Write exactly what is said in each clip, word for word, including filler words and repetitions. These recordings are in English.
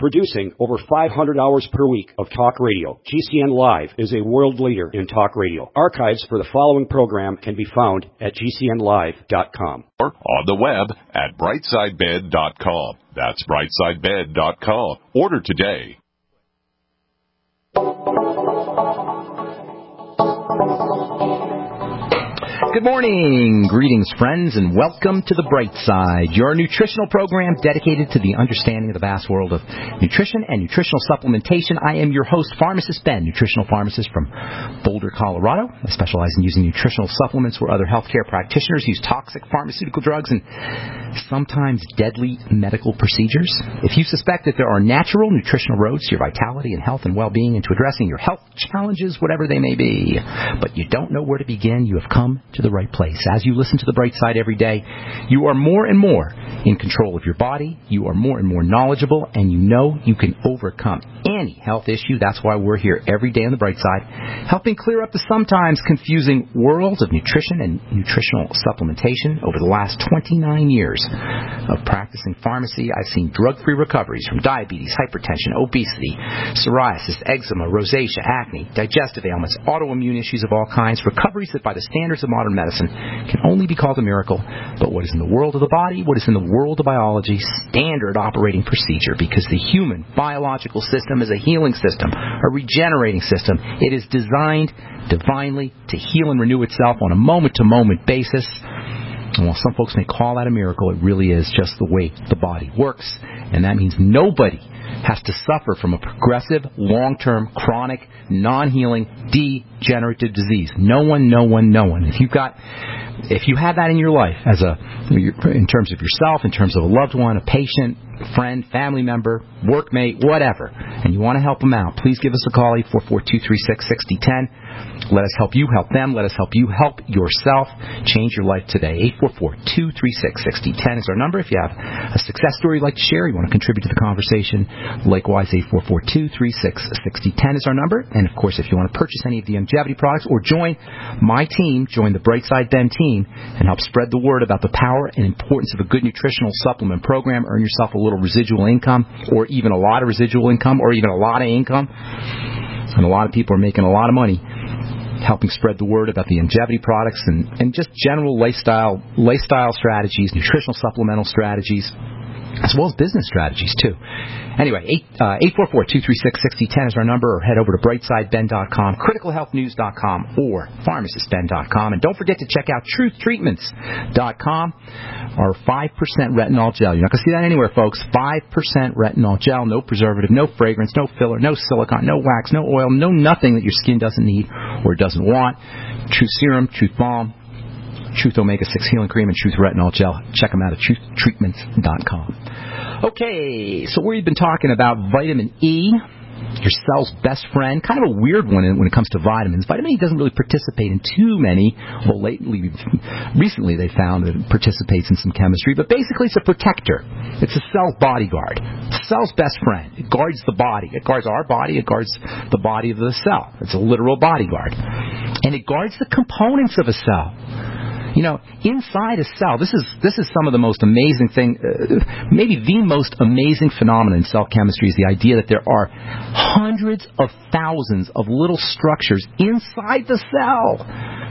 Producing over five hundred hours per week of talk radio, G C N Live is a world leader in talk radio. Archives for the following program can be found at G C N live dot com. Or on the web at brightside bed dot com. That's brightside bed dot com. Order today. Good morning, greetings friends, and welcome to The Bright Side, your nutritional program dedicated to the understanding of the vast world of nutrition and nutritional supplementation. I am your host, Pharmacist Ben, nutritional pharmacist from Boulder, Colorado. I specialize in using nutritional supplements where other healthcare practitioners use toxic pharmaceutical drugs and sometimes deadly medical procedures. If you suspect that there are natural nutritional roads to your vitality and health and well-being and to addressing your health challenges, whatever they may be, but you don't know where to begin, you have come to the right place. As you listen to The Bright Side every day, you are more and more in control of your body, you are more and more knowledgeable, and you know you can overcome any health issue. That's why we're here every day on The Bright Side, helping clear up the sometimes confusing worlds of nutrition and nutritional supplementation. Over the last twenty-nine years of practicing pharmacy, I've seen drug-free recoveries from diabetes, hypertension, obesity, psoriasis, eczema, rosacea, acne, digestive ailments, autoimmune issues of all kinds, recoveries that by the standards of modern medicine can only be called a miracle. But what is in the world of the body, what is in the world of biology, standard operating procedure, because the human biological system is a healing system, a regenerating system. It is designed divinely to heal and renew itself on a moment-to-moment basis. And while some folks may call that a miracle, it really is just the way the body works. And that means nobody has to suffer from a progressive, long-term, chronic, non-healing, degenerative disease. No one, no one, no one. If you've got, if you have that in your life, as a, in terms of yourself, in terms of a loved one, a patient, friend, family member, workmate, whatever, and you want to help them out, please give us a call, eight four four, two three six, six zero one zero. Let us help you help them. Let us help you help yourself. Change your life today. eight four four, two three six, six zero one zero is our number. If you have a success story you'd like to share, you want to contribute to the conversation, likewise, eight four four, two three six, six zero one zero is our number. And, of course, if you want to purchase any of the longevity products or join my team, join the Brightside Ben team, and help spread the word about the power and importance of a good nutritional supplement program, earn yourself a little residual income or even a lot of residual income or even a lot of income. And a lot of people are making a lot of money helping spread the word about the longevity products and, and just general lifestyle lifestyle strategies, nutritional supplemental strategies, as well as business strategies, too. Anyway, eight four four, two three six, six zero one zero is our number, or head over to brightside ben dot com, critical health news dot com, or pharmacist ben dot com. And don't forget to check out truth treatments dot com, our five percent retinol gel. You're not going to see that anywhere, folks. five percent retinol gel, no preservative, no fragrance, no filler, no silicone, no wax, no oil, no nothing that your skin doesn't need or doesn't want. Truth Serum, Truth Balm, Truth Omega six Healing Cream, and Truth Retinol Gel. Check them out at truth treatments dot com. Okay, so we've been talking about vitamin E, your cell's best friend. Kind of a weird one when it comes to vitamins. Vitamin E doesn't really participate in too many. Well, lately, recently they found that it participates in some chemistry, but basically it's a protector. It's a cell's bodyguard. It's a cell's best friend. It guards the body. It guards our body. It guards the body of the cell. It's a literal bodyguard. And it guards the components of a cell. You know, inside a cell, this is this is some of the most amazing thing, uh, maybe the most amazing phenomenon in cell chemistry is the idea that there are hundreds of thousands of little structures inside the cell.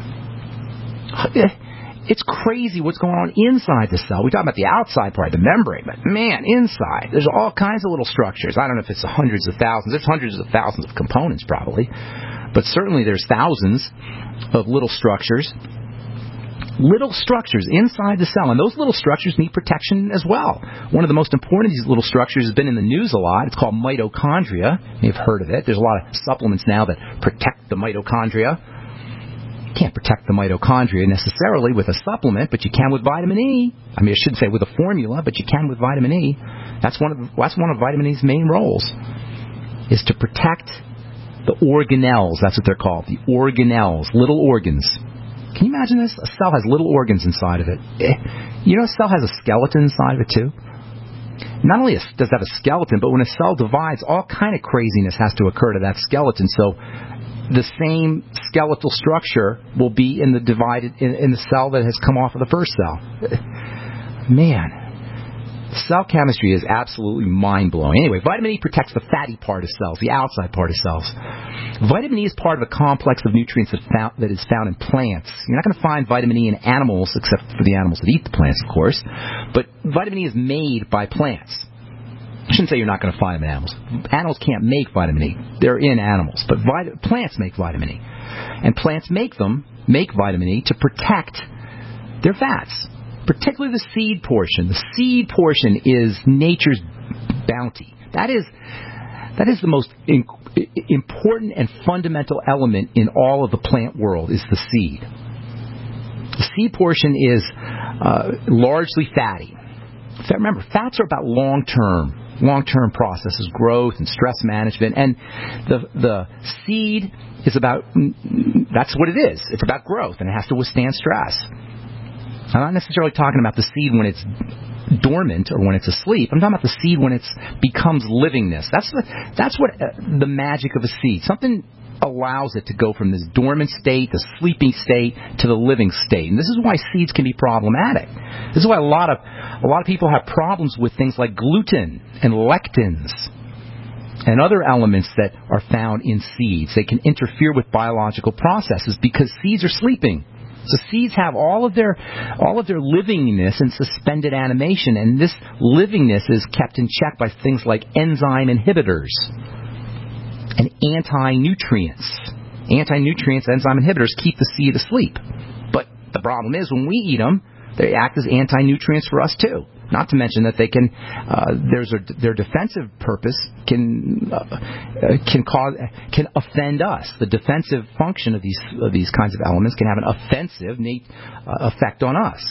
It's crazy what's going on inside the cell. We talk about the outside part, the membrane, but man, inside, there's all kinds of little structures. I don't know if it's hundreds of thousands. There's hundreds of thousands of components probably, but certainly there's thousands of little structures. Little structures inside the cell, and those little structures need protection as well. One of the most important of these little structures has been in the news a lot. It's called mitochondria. You've heard of it. There's a lot of supplements now that protect the mitochondria. You can't protect the mitochondria necessarily with a supplement, but you can with vitamin E. I mean, I shouldn't say with a formula, but you can with vitamin E. That's one of that's one of vitamin E's main roles, is to protect the organelles. That's what they're called, the organelles, little organs. Can you imagine this? A cell has little organs inside of it. You know a cell has a skeleton inside of it, too? Not only does it have a skeleton, but when a cell divides, all kind of craziness has to occur to that skeleton. So the same skeletal structure will be in the divided in, in the cell that has come off of the first cell. Man, Cell chemistry is absolutely mind-blowing. Anyway, vitamin E protects the fatty part of cells, the outside part of cells. Vitamin E is part of a complex of nutrients that, found, that is found in plants. You're not going to find vitamin E in animals, except for the animals that eat the plants, of course. But vitamin E is made by plants. I shouldn't say you're not going to find them in animals. Animals can't make vitamin E. They're in animals. But vit- plants make vitamin E. And plants make them, make vitamin E to protect their fats. Particularly the seed portion. The seed portion is nature's bounty. That is that is the most in, important and fundamental element in all of the plant world is the seed. The seed portion is uh, largely fatty. Remember, fats are about long-term, long-term processes, growth and stress management, and the the seed is about, that's what it is. It's about growth, and it has to withstand stress. I'm not necessarily talking about the seed when it's dormant or when it's asleep. I'm talking about the seed when it becomes livingness. That's the, that's what uh, the magic of a seed. Something allows it to go from this dormant state, the sleeping state, to the living state. And this is why seeds can be problematic. This is why a lot of a lot of people have problems with things like gluten and lectins and other elements that are found in seeds. They can interfere with biological processes because seeds are sleeping. So seeds have all of their all of their livingness in suspended animation, and this livingness is kept in check by things like enzyme inhibitors and anti-nutrients. Anti-nutrients, enzyme inhibitors keep the seed asleep. But the problem is when we eat them, they act as anti-nutrients for us too. Not to mention that they can, uh, there's a, their defensive purpose can uh, can cause can offend us. The defensive function of these of these kinds of elements can have an offensive uh, effect on us.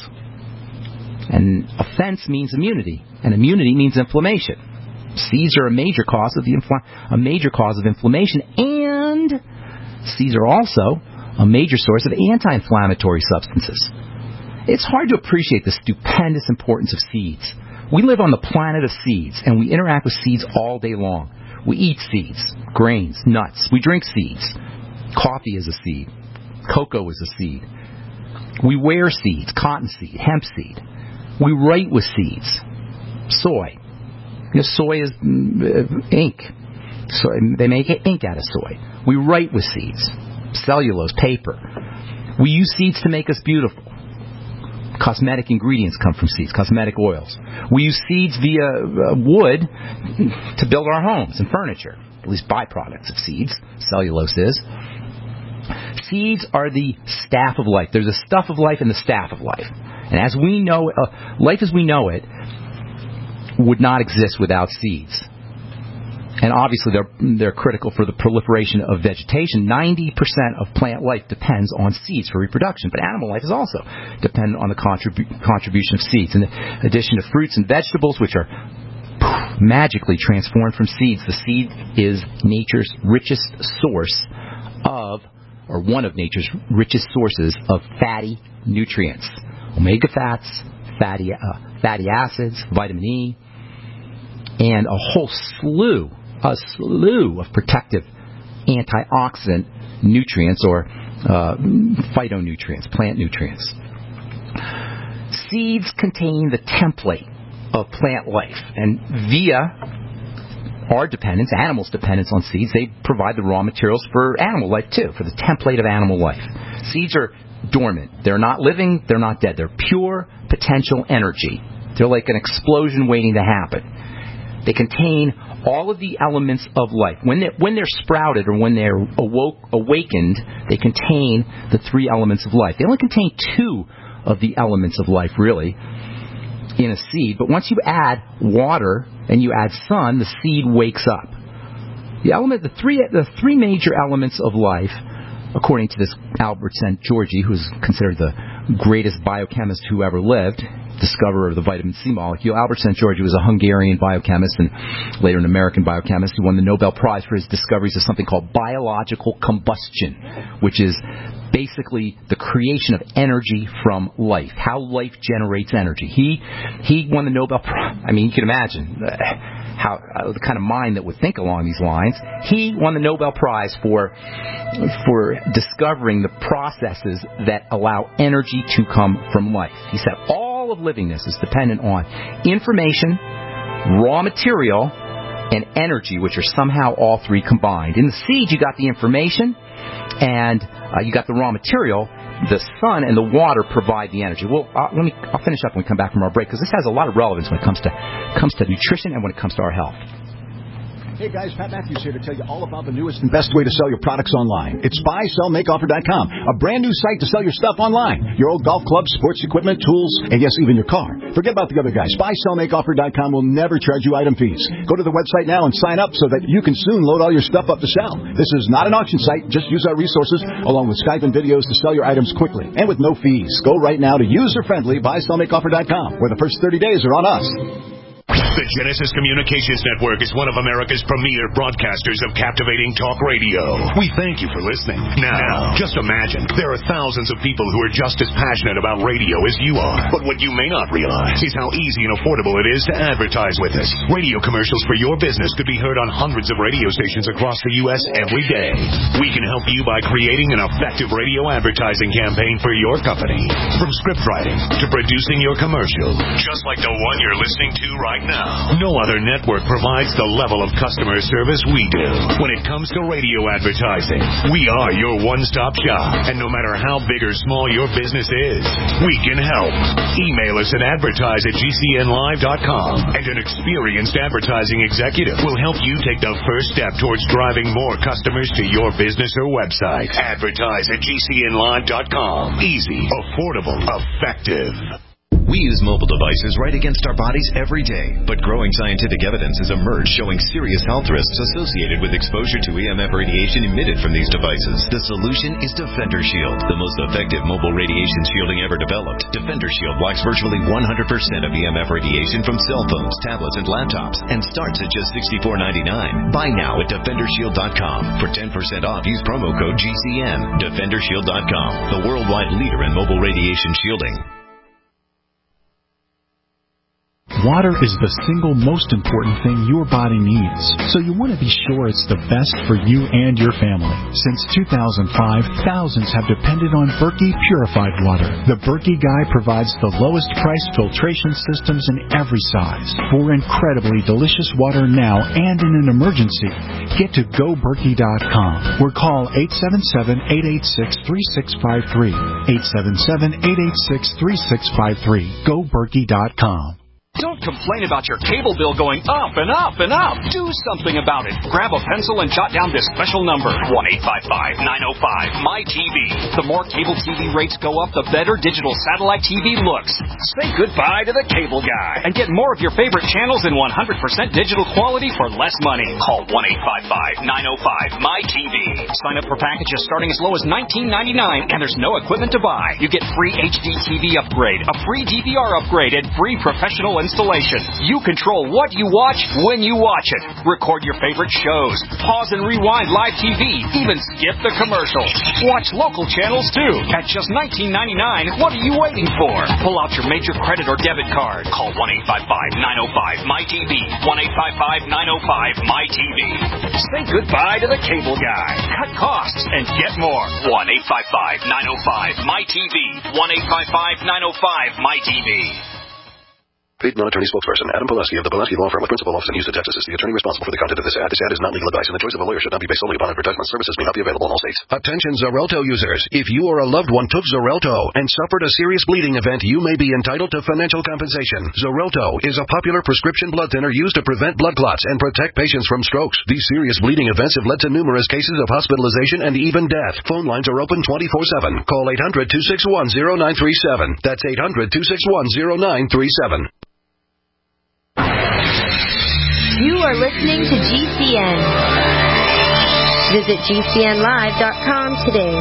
And offense means immunity, and immunity means inflammation. Seeds are a major cause of the infl- a major cause of inflammation, and seeds are also a major source of anti-inflammatory substances. It's hard to appreciate the stupendous importance of seeds. We live on the planet of seeds, and we interact with seeds all day long. We eat seeds, grains, nuts. We drink seeds. Coffee is a seed. Cocoa is a seed. We wear seeds, cotton seed, hemp seed. We write with seeds. Soy. You know, soy is uh, ink. So they make ink out of soy. We write with seeds. Cellulose, paper. We use seeds to make us beautiful. Cosmetic ingredients come from seeds, cosmetic oils. We use seeds via uh, wood to build our homes and furniture, at least byproducts of seeds, cellulose is. Seeds are the staff of life. There's a stuff of life and the staff of life. And as we know, uh, life as we know it would not exist without seeds. And obviously they're they're critical for the proliferation of vegetation. ninety percent of plant life depends on seeds for reproduction, but animal life is also dependent on the contribu- contribution of seeds. In addition to fruits and vegetables, which are poof, magically transformed from seeds, the seed is nature's richest source of, or one of nature's richest sources of fatty nutrients. Omega fats, fatty, uh, fatty acids, vitamin E, and a whole slew a slew of protective antioxidant nutrients or uh, phytonutrients, plant nutrients. Seeds contain the template of plant life, and via our dependence, animals' dependence on seeds, they provide the raw materials for animal life too, for the template of animal life. Seeds are dormant. They're not living, they're not dead. They're pure potential energy. They're like an explosion waiting to happen. They contain all of the elements of life. When they're, when they're sprouted or when they're awoke, awakened, they contain the three elements of life. They only contain two of the elements of life, really, in a seed. But once you add water and you add sun, the seed wakes up. The element, the three, the three major elements of life, according to this Albert Szent-Györgyi, who's considered the greatest biochemist who ever lived, discoverer of the vitamin C molecule. Albert Szent-Györgyi was a Hungarian biochemist and later an American biochemist who won the Nobel Prize for his discoveries of something called biological combustion, which is basically the creation of energy from life, how life generates energy. He he won the Nobel Prize. I mean, you can imagine uh, how uh, the kind of mind that would think along these lines. He won the Nobel Prize for for discovering the processes that allow energy to come from life. He said all of livingness is dependent on information, raw material, and energy, which are somehow all three combined. In the seed, you got the information, and uh, you got the raw material. The sun and the water provide the energy. Well, uh, let me. I'll finish up when we come back from our break, because this has a lot of relevance when it comes to comes to nutrition and when it comes to our health. Hey guys, Pat Matthews here to tell you all about the newest and best way to sell your products online. It's buy sell make offer dot com, a brand new site to sell your stuff online. Your old golf clubs, sports equipment, tools, and yes, even your car. Forget about the other guys. buy sell make offer dot com will never charge you item fees. Go to the website now and sign up so that you can soon load all your stuff up to sell. This is not an auction site. Just use our resources along with Skype and videos to sell your items quickly and with no fees. Go right now to user-friendly buy sell make offer dot com, where the first thirty days are on us. The Genesis Communications Network is one of America's premier broadcasters of captivating talk radio. We thank you for listening. Now, just imagine, there are thousands of people who are just as passionate about radio as you are. But what you may not realize is how easy and affordable it is to advertise with us. Radio commercials for your business could be heard on hundreds of radio stations across the U S every day. We can help you by creating an effective radio advertising campaign for your company. From script writing to producing your commercial, just like the one you're listening to right now. No other network provides the level of customer service we do. When it comes to radio advertising, we are your one-stop shop. And no matter how big or small your business is, we can help. Email us at advertise at G C N live dot com, and an experienced advertising executive will help you take the first step towards driving more customers to your business or website. Advertise at G C N live dot com. Easy, affordable, effective. We use mobile devices right against our bodies every day, but growing scientific evidence has emerged showing serious health risks associated with exposure to E M F radiation emitted from these devices. The solution is Defender Shield, the most effective mobile radiation shielding ever developed. Defender Shield blocks virtually one hundred percent of E M F radiation from cell phones, tablets, and laptops, and starts at just sixty-four ninety-nine. Buy now at defender shield dot com. For ten percent off, use promo code G C N. defender shield dot com, the worldwide leader in mobile radiation shielding. Water is the single most important thing your body needs, so you want to be sure it's the best for you and your family. Since two thousand five, thousands have depended on Berkey purified water. The Berkey Guy provides the lowest price filtration systems in every size. For incredibly delicious water now and in an emergency, get to go berkey dot com or call eight seven seven, eight eight six, three six five three. eight seven seven, eight eight six, three six five three. go berkey dot com. Don't complain about your cable bill going up and up and up. Do something about it. Grab a pencil and jot down this special number, one eight five five, nine oh five, M Y T V. The more cable T V rates go up, the better digital satellite T V looks. Say goodbye to the cable guy and get more of your favorite channels in one hundred percent digital quality for less money. Call one eight five five, nine oh five, M Y T V. Sign up for packages starting as low as nineteen ninety-nine, and there's no equipment to buy. You get free H D T V upgrade, a free D V R upgrade, and free professional installation. You control what you watch when you watch it. Record your favorite shows. Pause and rewind live T V. Even skip the commercials. Watch local channels too. At just nineteen ninety-nine, what are you waiting for? Pull out your major credit or debit card. Call one eight five five, nine oh five, M Y T V. one eight five five, nine oh five, M Y T V. Say goodbye to the cable guy. Cut costs and get more. one eight five five, nine oh five, M Y T V. one eight five five, nine oh five, M Y T V. Paid non-attorney spokesperson Adam Pulaski of the Pulaski Law Firm with principal office in Houston, Texas is the attorney responsible for the content of this ad. This ad is not legal advice, and the choice of a lawyer should not be based solely upon advertisement. Services may not be available in all states. Attention Xarelto users. If you or a loved one took Xarelto and suffered a serious bleeding event, you may be entitled to financial compensation. Xarelto is a popular prescription blood thinner used to prevent blood clots and protect patients from strokes. These serious bleeding events have led to numerous cases of hospitalization and even death. Phone lines are open twenty-four seven. Call eight hundred, two six one, zero nine three seven. That's eight hundred, two six one, zero nine three seven. You are listening to G C N. Visit G C N live dot com today.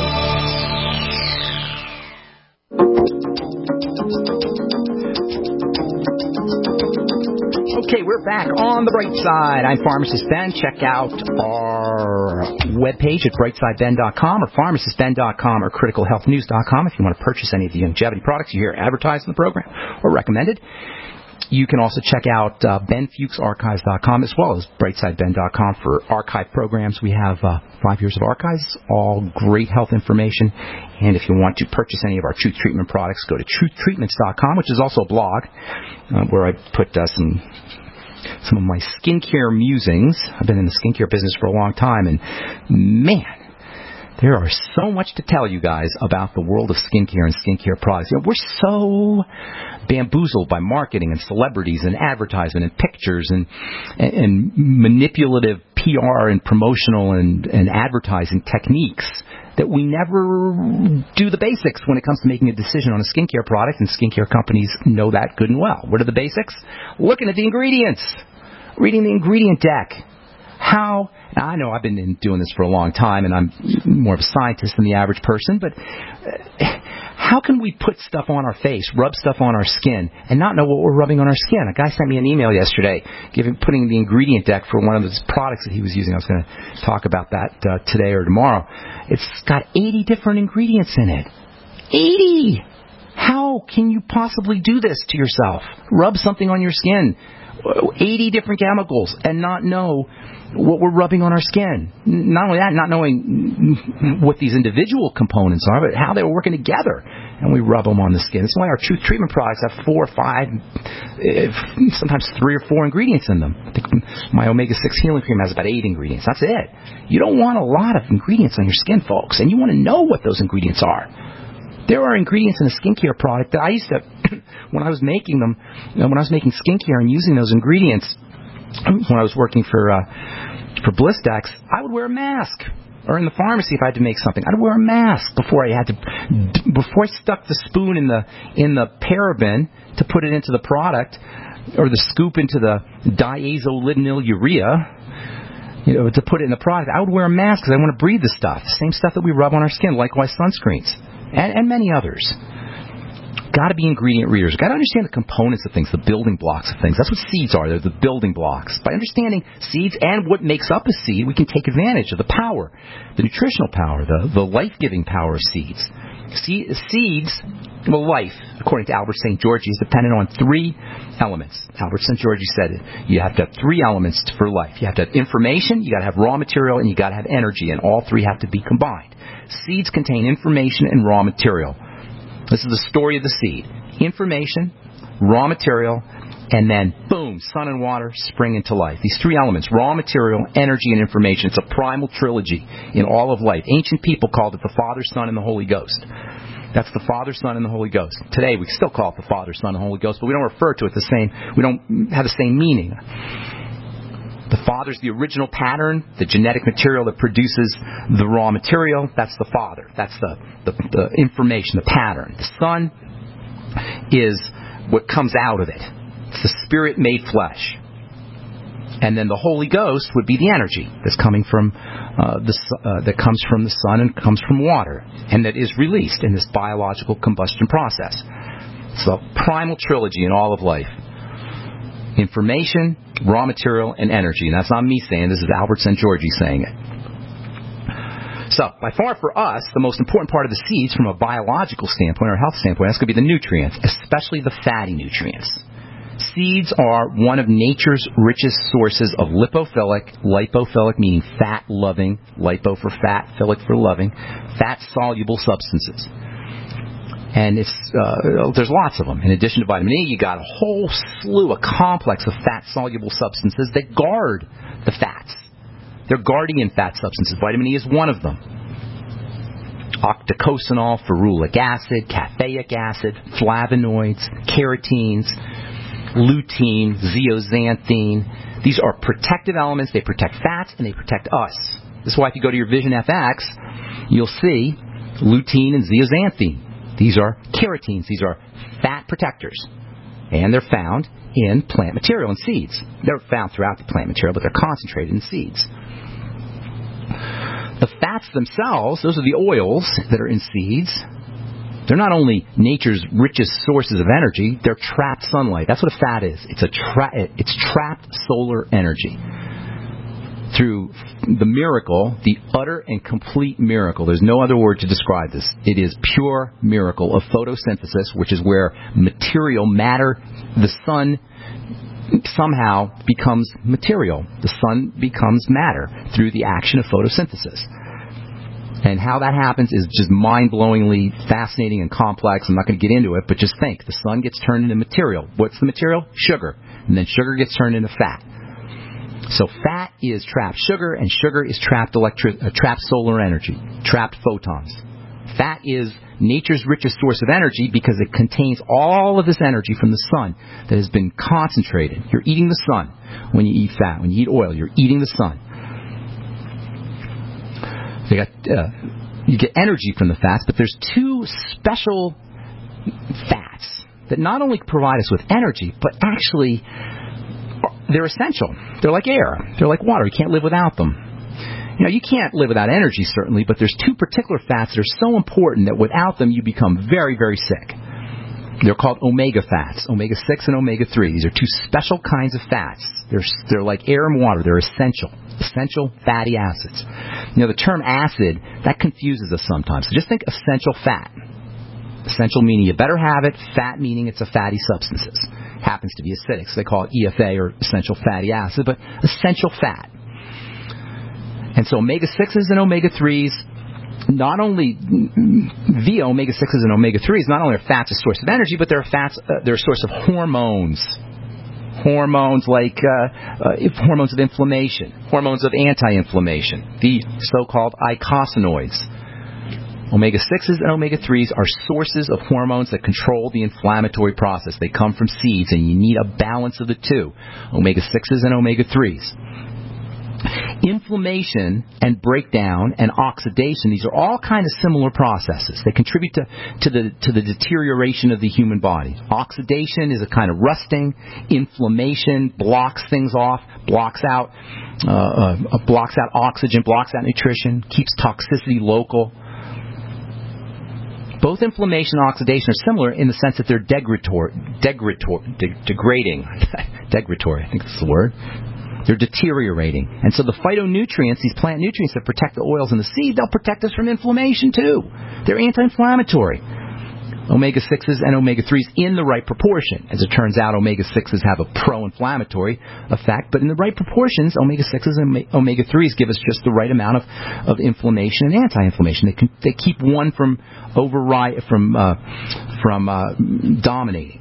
Okay, we're back on the Bright Side. I'm Pharmacist Ben. Check out our webpage at bright side ben dot com or pharmacist ben dot com or critical health news dot com if you want to purchase any of the longevity products you hear advertised in the program or recommended. You can also check out uh, Ben Fuchs Archives dot com as well as Brightside Ben dot com for archive programs. We have uh, five years of archives, all great health information. And if you want to purchase any of our Truth Treatment products, go to truth treatments dot com, which is also a blog uh, where I put uh, some some of my skincare musings. I've been in the skincare business for a long time, and man, there are so much to tell you guys about the world of skincare and skincare products. You know, we're so bamboozled by marketing and celebrities and advertisement and pictures and, and, and manipulative P R and promotional and, and advertising techniques that we never do the basics when it comes to making a decision on a skincare product, and skincare companies know that good and well. What are the basics? Looking at the ingredients, reading the ingredient deck. How, now I know I've been in doing this for a long time, and I'm more of a scientist than the average person, but how can we put stuff on our face, rub stuff on our skin, and not know what we're rubbing on our skin? A guy sent me an email yesterday giving, putting the ingredient deck for one of his products that he was using. I was going to talk about that uh, today or tomorrow. It's got eighty different ingredients in it. eighty! How can you possibly do this to yourself? Rub something on your skin, eighty different chemicals, and not know what we're rubbing on our skin. Not only that, not knowing what these individual components are, but how they were working together. And we rub them on the skin. That's why our Truth Treatment products have four or five, sometimes three or four ingredients in them. I think my omega six Healing Cream has about eight ingredients. That's it. You don't want a lot of ingredients on your skin, folks, and you want to know what those ingredients are. There are ingredients in a skincare product that I used to, when I was making them, you know, when I was making skincare and using those ingredients, when I was working for uh, for Blistex, I would wear a mask. Or in the pharmacy, if I had to make something, I'd wear a mask before I had to, before I stuck the spoon in the in the paraben to put it into the product, or the scoop into the diazolidinylurea, you know, to put it in the product. I would wear a mask because I want to breathe the stuff, the same stuff that we rub on our skin, likewise sunscreens, and, and many others. Got to be ingredient readers. Got to understand the components of things, the building blocks of things. That's what seeds are. They're the building blocks. By understanding seeds and what makes up a seed, we can take advantage of the power, the nutritional power, the, the life-giving power of seeds. See, seeds, well, life, according to Albert Saint George, is dependent on three elements. Albert Saint George said you have to have three elements for life. You have to have information, you got to have raw material, and you got to have energy, and all three have to be combined. Seeds contain information and raw material. This is the story of the seed. Information, raw material, and then, boom, sun and water spring into life. These three elements, raw material, energy, and information. It's a primal trilogy in all of life. Ancient people called it the Father, Son, and the Holy Ghost. That's the Father, Son, and the Holy Ghost. Today, we still call it the Father, Son, and Holy Ghost, but we don't refer to it the same. We don't have the same meaning. The Father's the original pattern, the genetic material that produces the raw material. That's the Father. That's the, the, the information, the pattern. The Son is what comes out of it. It's the Spirit made flesh. And then the Holy Ghost would be the energy that's coming from uh, the uh, that comes from the sun and comes from water, and that is released in this biological combustion process. It's the primal trilogy in all of life. Information, raw material, and energy. And that's not me saying this, is Albert Saint George saying it. So, by far for us, the most important part of the seeds from a biological standpoint or health standpoint, that's going to be the nutrients, especially the fatty nutrients. Seeds are one of nature's richest sources of lipophilic, lipophilic meaning fat-loving, lipo for fat, philic for loving, fat-soluble substances. And it's uh, there's lots of them. In addition to vitamin E, you got a whole slew, a complex of fat-soluble substances that guard the fats. They're guardian fat substances. Vitamin E is one of them. Octocosanol, ferulic acid, caffeic acid, flavonoids, carotenes, lutein, zeaxanthin. These are protective elements. They protect fats and they protect us. This is why if you go to your Vision F X, you'll see lutein and zeaxanthin. These are carotenes. These are fat protectors. And they're found in plant material and seeds. They're found throughout the plant material, but they're concentrated in seeds. The fats themselves, those are the oils that are in seeds. They're not only nature's richest sources of energy, they're trapped sunlight. That's what a fat is. It's a tra- it's trapped solar energy. through the miracle, the utter and complete miracle. There's no other word to describe this. It is pure miracle of photosynthesis, which is where material, matter, the sun somehow becomes material. The sun becomes matter through the action of photosynthesis. And how that happens is just mind-blowingly fascinating and complex. I'm not going to get into it, but just think. The sun gets turned into material. What's the material? Sugar. And then sugar gets turned into fat. So fat is trapped sugar, and sugar is trapped electric, uh, trapped solar energy, trapped photons. Fat is nature's richest source of energy because it contains all of this energy from the sun that has been concentrated. You're eating the sun when you eat fat. When you eat oil, you're eating the sun. You got uh, you get energy from the fats, but there's two special fats that not only provide us with energy, but actually they're essential. They're like air. They're like water. You can't live without them. You know, you can't live without energy, certainly, but there's two particular fats that are so important that without them you become very, very sick. They're called omega fats, omega six and omega three. These are two special kinds of fats. They're, they're like air and water. They're essential. Essential fatty acids. You know, the term acid, that confuses us sometimes. So just think essential fat. Essential meaning you better have it. Fat meaning it's a fatty substances. Happens to be acidic, so they call it E F A or essential fatty acid, but essential fat. And so omega sixes and omega threes, not only via omega sixes and omega threes, not only are fats a source of energy, but they're fats. Uh, they're a source of hormones. Hormones like uh, uh, hormones of inflammation, hormones of anti-inflammation, the so-called eicosanoids. omega sixes and omega threes are sources of hormones that control the inflammatory process. They come from seeds, and you need a balance of the two, omega sixes and omega threes. Inflammation and breakdown and oxidation, these are all kind of similar processes. They contribute to, to the to the deterioration of the human body. Oxidation is a kind of rusting. Inflammation blocks things off, blocks out uh, uh, blocks out oxygen, blocks out nutrition, keeps toxicity local. Both inflammation and oxidation are similar in the sense that they're degradatory, degradatory, de- degrading, degradatory, I think that's the word. They're deteriorating. And so the phytonutrients, these plant nutrients that protect the oils in the seed, they'll protect us from inflammation too. They're anti-inflammatory. omega sixes and omega threes in the right proportion. As it turns out, omega sixes have a pro-inflammatory effect, but in the right proportions, omega sixes and omega threes give us just the right amount of, of inflammation and anti-inflammation. They, can, they keep one from override, from, uh, from uh, dominating.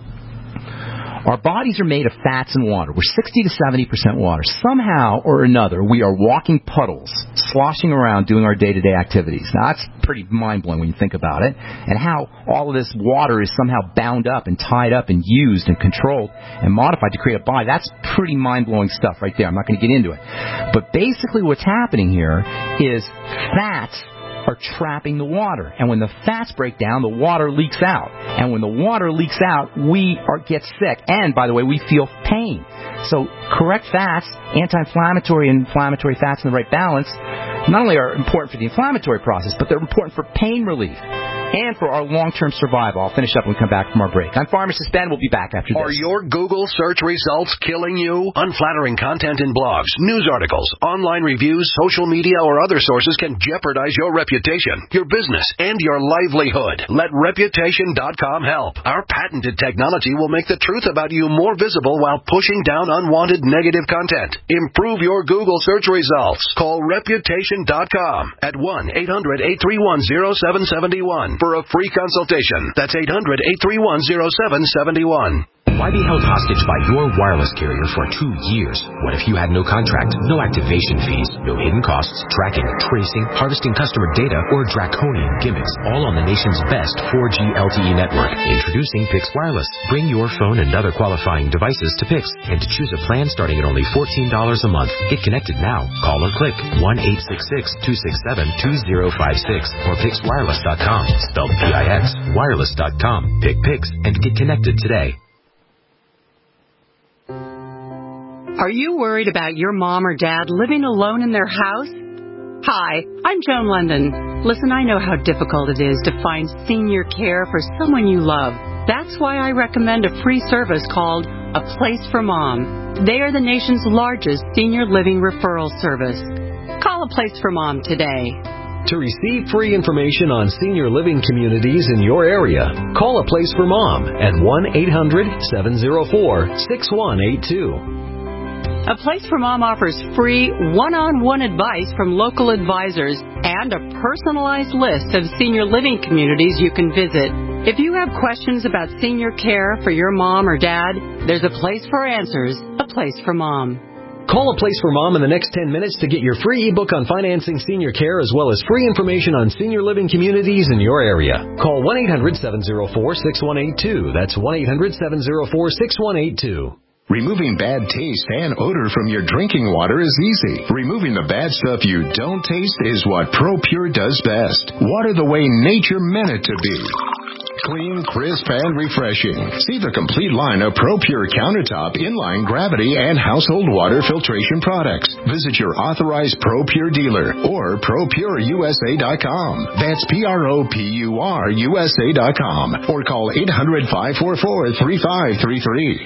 Our bodies are made of fats and water. We're sixty to seventy percent water. Somehow or another, we are walking puddles, sloshing around doing our day-to-day activities. Now, that's pretty mind-blowing when you think about it, and how all of this water is somehow bound up and tied up and used and controlled and modified to create a body. That's pretty mind-blowing stuff right there. I'm not going to get into it. But basically what's happening here is fats are trapping the water. And when the fats break down, the water leaks out. And when the water leaks out, we are, get sick. And, by the way, we feel pain. So correct fats, anti-inflammatory and inflammatory fats in the right balance, not only are important for the inflammatory process, but they're important for pain relief and for our long-term survival. I'll finish up when we come back from our break. I'm Pharmacist Ben. We'll be back after this. Are your Google search results killing you? Unflattering content in blogs, news articles, online reviews, social media, or other sources can jeopardize your reputation, your business, and your livelihood. Let Reputation dot com help. Our patented technology will make the truth about you more visible while pushing down unwanted negative content. Improve your Google search results. Call Reputation dot com at one eight hundred eight three one oh seven seven one. For a free consultation. That's eight hundred eight three one oh seven seven one. Why be held hostage by your wireless carrier for two years? What if you had no contract, no activation fees, no hidden costs, tracking, tracing, harvesting customer data, or draconian gimmicks, all on the nation's best four G L T E network? Introducing Pix Wireless. Bring your phone and other qualifying devices to Pix and to choose a plan starting at only fourteen dollars a month. Get connected now. Call or click one eight six six two six seven two zero five six or Pix Wireless dot com. Spelled P I X. Wireless dot com. Pick Pix and get connected today. Are you worried about your mom or dad living alone in their house? Hi, I'm Joan London. Listen, I know how difficult it is to find senior care for someone you love. That's why I recommend a free service called A Place for Mom. They are the nation's largest senior living referral service. Call A Place for Mom today. To receive free information on senior living communities in your area, call A Place for Mom at one eight hundred seven oh four six one eight two. A Place for Mom offers free one-on-one advice from local advisors and a personalized list of senior living communities you can visit. If you have questions about senior care for your mom or dad, there's a place for answers. A Place for Mom. Call A Place for Mom in the next ten minutes to get your free ebook on financing senior care as well as free information on senior living communities in your area. Call one eight hundred seven oh four six one eight two. That's one eight hundred seven oh four six one eight two. Removing bad taste and odor from your drinking water is easy. Removing the bad stuff you don't taste is what ProPure does best. Water the way nature meant it to be. Clean, crisp, and refreshing. See the complete line of ProPure countertop, inline gravity, and household water filtration products. Visit your authorized ProPure dealer or Pro Pure U S A dot com. That's P R O P U R U S A dot com. Or call eight hundred five four four three five three three.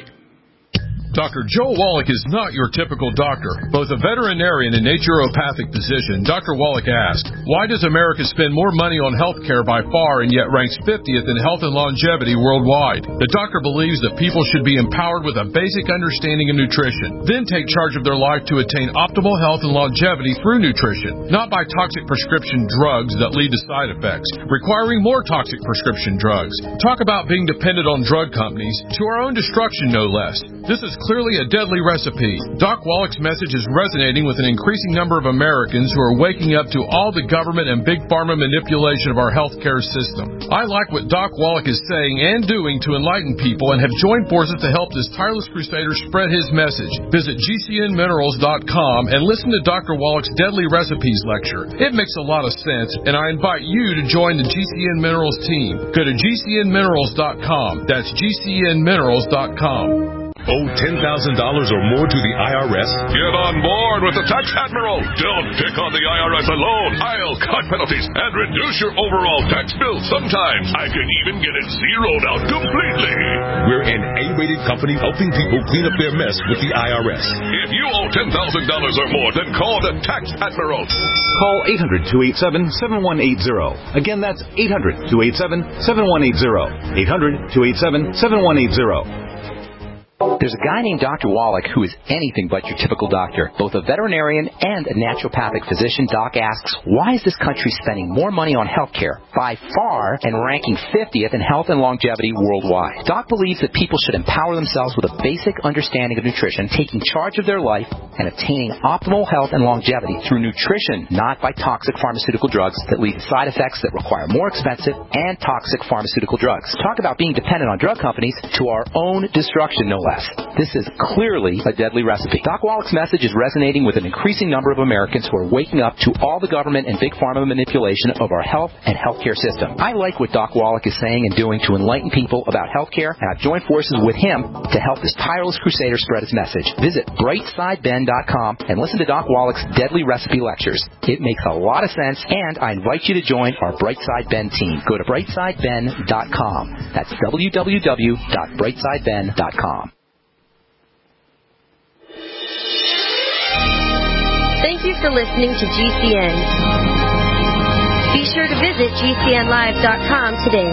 Doctor Joe Wallach is not your typical doctor. Both a veterinarian and naturopathic physician, Doctor Wallach asked, why does America spend more money on health care by far and yet ranks fiftieth in health and longevity worldwide? The doctor believes that people should be empowered with a basic understanding of nutrition, then take charge of their life to attain optimal health and longevity through nutrition, not by toxic prescription drugs that lead to side effects, requiring more toxic prescription drugs. Talk about being dependent on drug companies, to our own destruction no less. This is clearly a deadly recipe. Doc Wallach's message is resonating with an increasing number of Americans who are waking up to all the government and big pharma manipulation of our healthcare system. I like what Doc Wallach is saying and doing to enlighten people and have joined forces to help this tireless crusader spread his message. Visit G C N minerals dot com and listen to Doctor Wallach's Deadly Recipes lecture. It makes a lot of sense, and I invite you to join the G C N Minerals team. Go to G C N minerals dot com. That's G C N minerals dot com. Owe ten thousand dollars or more to the I R S? Get on board with the Tax Admiral. Don't pick on the I R S alone. I'll cut penalties and reduce your overall tax bill. Sometimes I can even get it zeroed out completely. We're an A-rated company helping people clean up their mess with the I R S. If you owe ten thousand dollars or more, then call the Tax Admiral. Call eight hundred two eight seven seven one eight zero. Again, that's eight hundred two eight seven seven one eight zero. eight hundred two eight seven seven one eight zero. There's a guy named Doctor Wallach who is anything but your typical doctor. Both a veterinarian and a naturopathic physician, Doc asks, why is this country spending more money on health care by far and ranking fiftieth in health and longevity worldwide? Doc believes that people should empower themselves with a basic understanding of nutrition, taking charge of their life, and obtaining optimal health and longevity through nutrition, not by toxic pharmaceutical drugs that lead to side effects that require more expensive and toxic pharmaceutical drugs. Talk about being dependent on drug companies to our own destruction, no less. This is clearly a deadly recipe. Doc Wallach's message is resonating with an increasing number of Americans who are waking up to all the government and big pharma manipulation of our health and healthcare system. I like what Doc Wallach is saying and doing to enlighten people about healthcare, and I've joined forces with him to help this tireless crusader spread his message. Visit bright side ben dot com and listen to Doc Wallach's Deadly Recipe lectures. It makes a lot of sense, and I invite you to join our Brightside Ben team. Go to bright side ben dot com. That's w w w dot bright side ben dot com. Thank you for listening to G C N. Be sure to visit G C N live dot com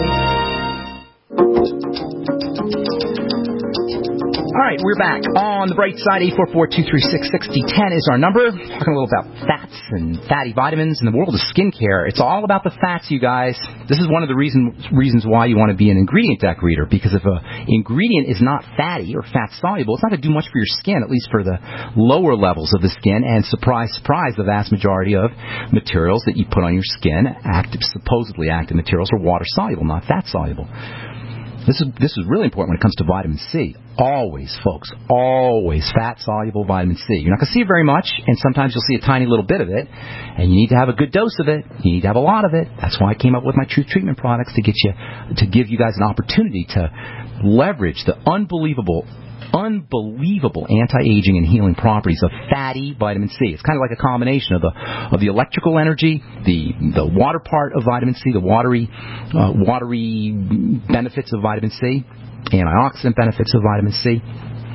today. All right, we're back on the bright side. eight four four, two three six, six zero one zero is our number. Talking a little about fats and fatty vitamins in the world of skincare. It's all about the fats, you guys. This is one of the reason, reasons why you want to be an ingredient deck reader, because if an ingredient is not fatty or fat soluble, it's not going to do much for your skin, at least for the lower levels of the skin. And surprise, surprise, the vast majority of materials that you put on your skin, active, supposedly active materials, are water soluble, not fat soluble. This is this is really important when it comes to vitamin C. Always, folks, always fat-soluble vitamin C. You're not going to see it very much, and sometimes you'll see a tiny little bit of it, and you need to have a good dose of it. You need to have a lot of it. That's why I came up with my Truth Treatment products, to get you, to give you guys an opportunity to leverage the unbelievable unbelievable anti-aging and healing properties of fatty vitamin C. It's kind of like a combination of the of the electrical energy, the the water part of vitamin C, the watery uh, watery benefits of vitamin C, antioxidant benefits of vitamin C,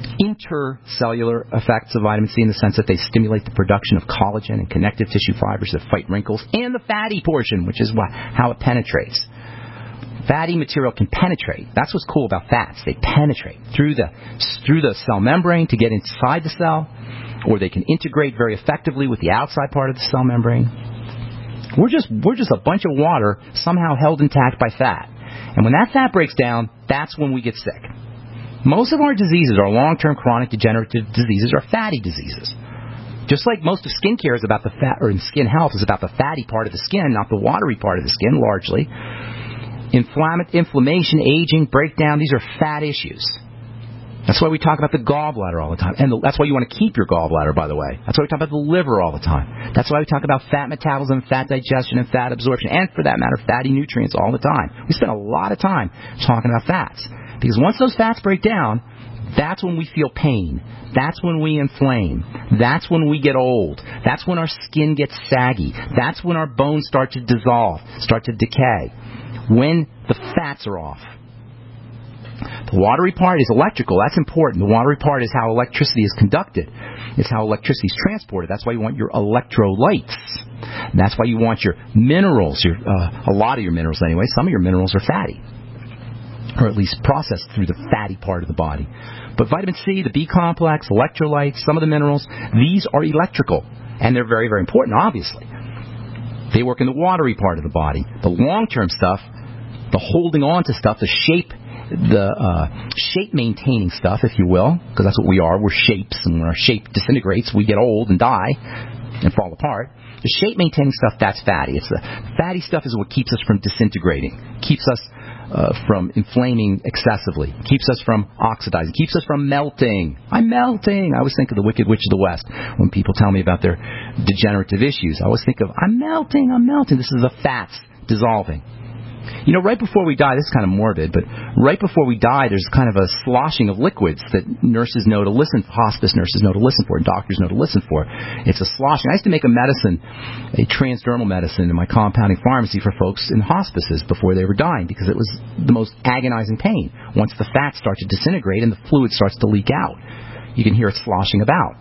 intercellular effects of vitamin C in the sense that they stimulate the production of collagen and connective tissue fibers that fight wrinkles, and the fatty portion, which is wh- how it penetrates. Fatty material can penetrate. That's what's cool about fats. They penetrate through the through the cell membrane to get inside the cell, or they can integrate very effectively with the outside part of the cell membrane. We're just we're just a bunch of water somehow held intact by fat. And when that fat breaks down, that's when we get sick. Most of our diseases, our long-term chronic degenerative diseases, are fatty diseases. Just like most of skincare is about the fat, or in skin health is about the fatty part of the skin, not the watery part of the skin, largely. Inflamm- inflammation, aging, breakdown, these are fat issues. That's why we talk about the gallbladder all the time. And the, that's why you want to keep your gallbladder, by the way. That's why we talk about the liver all the time. That's why we talk about fat metabolism, fat digestion, and fat absorption, and for that matter, fatty nutrients all the time. We spend a lot of time talking about fats. Because once those fats break down, that's when we feel pain. That's when we inflame. That's when we get old. That's when our skin gets saggy. That's when our bones start to dissolve, start to decay. When the fats are off. The watery part is electrical. That's important. The watery part is how electricity is conducted. It's how electricity is transported. That's why you want your electrolytes. And that's why you want your minerals, your uh, a lot of your minerals anyway. Some of your minerals are fatty, or at least processed through the fatty part of the body. But vitamin C, the B complex, electrolytes, some of the minerals, these are electrical. And they're very, very important, obviously. They work in the watery part of the body. The long-term stuff, the holding on to stuff, the shape, the uh, shape-maintaining stuff, if you will, because that's what we are. We're shapes, and when our shape disintegrates, we get old and die and fall apart. The shape-maintaining stuff, that's fatty. It's the fatty stuff is what keeps us from disintegrating, keeps us uh, from inflaming excessively, keeps us from oxidizing, keeps us from melting. I'm melting. I always think of the Wicked Witch of the West when people tell me about their degenerative issues. I always think of, I'm melting, I'm melting. This is the fats dissolving. You know, right before we die, this is kind of morbid, but right before we die, there's kind of a sloshing of liquids that nurses know to listen for, hospice nurses know to listen for, and doctors know to listen for. It's a sloshing. I used to make a medicine, a transdermal medicine in my compounding pharmacy for folks in hospices before they were dying, because it was the most agonizing pain. Once the fats start to disintegrate and the fluid starts to leak out, you can hear it sloshing about.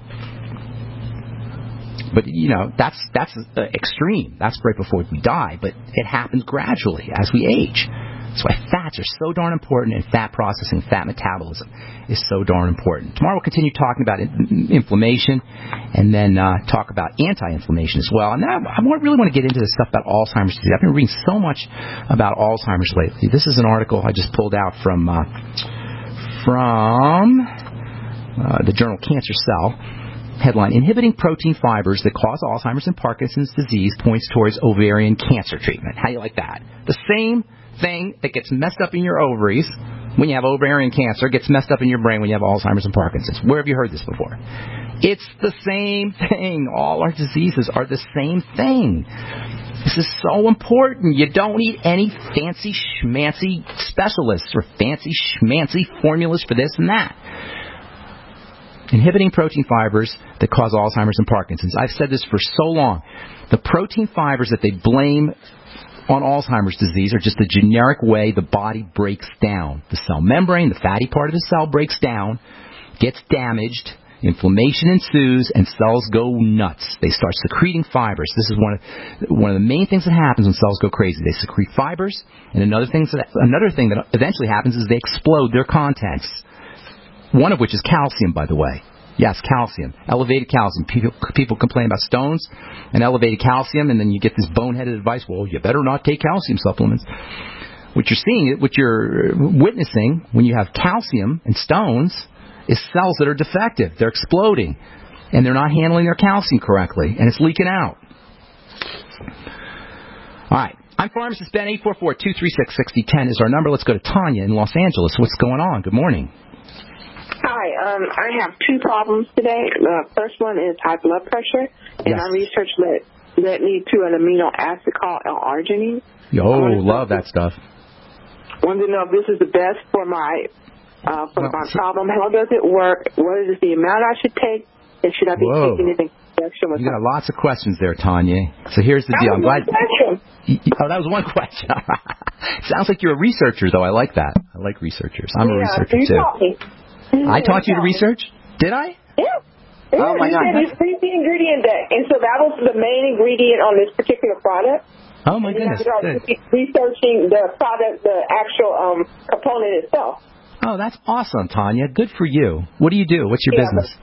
But, you know, that's that's uh, extreme. That's right before we die. But it happens gradually as we age. That's why fats are so darn important, and fat processing, fat metabolism is so darn important. Tomorrow we'll continue talking about in- inflammation and then uh, talk about anti-inflammation as well. And then I, I really want to get into this stuff about Alzheimer's disease. I've been reading so much about Alzheimer's lately. This is an article I just pulled out from, uh, from uh, the journal Cancer Cell. Headline, inhibiting protein fibers that cause Alzheimer's and Parkinson's disease points towards ovarian cancer treatment. How do you like that? The same thing that gets messed up in your ovaries when you have ovarian cancer gets messed up in your brain when you have Alzheimer's and Parkinson's. Where have you heard this before? It's the same thing. All our diseases are the same thing. This is so important. You don't need any fancy schmancy specialists or fancy schmancy formulas for this and that. Inhibiting protein fibers that cause Alzheimer's and Parkinson's. I've said this for so long. The protein fibers that they blame on Alzheimer's disease are just a generic way the body breaks down. The cell membrane, the fatty part of the cell, breaks down, gets damaged, inflammation ensues, and cells go nuts. They start secreting fibers. This is one of one of the main things that happens when cells go crazy. They secrete fibers, and another thing that another thing that eventually happens is they explode their contents. One of which is calcium, by the way. Yes, calcium. Elevated calcium. People, people complain about stones and elevated calcium, and then you get this boneheaded advice, well, you better not take calcium supplements. What you're seeing, what you're witnessing when you have calcium and stones is cells that are defective. They're exploding, and they're not handling their calcium correctly, and it's leaking out. All right. I'm Pharmacist Ben. eight four four, two three six, six zero one zero is our number. Let's go to Tanya in Los Angeles. What's going on? Good morning. Hi, um, I have two problems today. The first one is high blood pressure, and yes. my research led, led me to an amino acid called L-arginine. Oh, love that stuff. Wanted to know if this is the best for my uh, for well, my so, problem. How does it work? What is the amount I should take? And should I be whoa. taking anything extra? With you got lots of questions there, Tanya. So here's the that deal. I'm glad. Question. Oh, that was one question. Sounds like you're a researcher, though. I like that. I like researchers. I'm yeah, a researcher you too. taught me. I taught you to research? Did I? Yeah. Yeah, Oh, my you God. said it's read the ingredient deck. And so that was the main ingredient on this particular product. Oh, my and goodness. You Good. started researching the product, the actual um, component itself. Oh, that's awesome, Tanya. Good for you. What do you do? What's your Yeah, business?